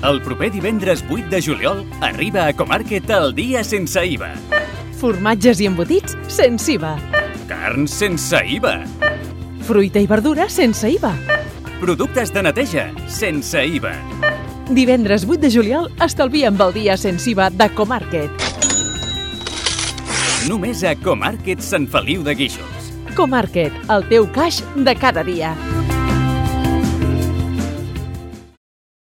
El proper divendres 8 de juliol arriba a Comarket el dia sense IVA. Formatges i embotits sense IVA. Carn sense IVA. Fruita i verdura sense IVA. Productes de neteja sense IVA. Divendres 8 de juliol estalvia'm el dia sense IVA de Comarket. Només a Comarket Sant Feliu de Guíxols. Comarket, el teu caix de cada dia.